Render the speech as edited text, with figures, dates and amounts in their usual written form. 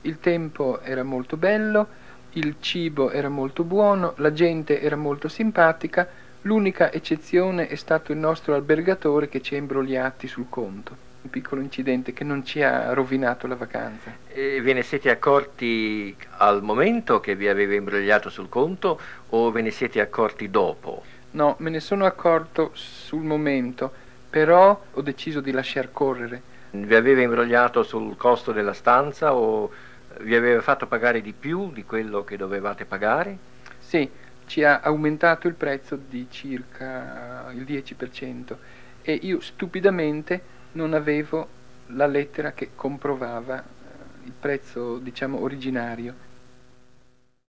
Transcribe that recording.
Il tempo era molto bello, il cibo era molto buono, la gente era molto simpatica, l'unica eccezione è stato il nostro albergatore che ci ha imbrogliati sul conto. Un piccolo incidente che non ci ha rovinato la vacanza. E ve ne siete accorti al momento che vi aveva imbrogliato sul conto o ve ne siete accorti dopo? No, me ne sono accorto sul momento, però ho deciso di lasciar correre. Vi aveva imbrogliato sul costo della stanza o vi aveva fatto pagare di più di quello che dovevate pagare? Sì, ci ha aumentato il prezzo di circa il 10% e io stupidamente non avevo la lettera che comprovava il prezzo, diciamo, originario.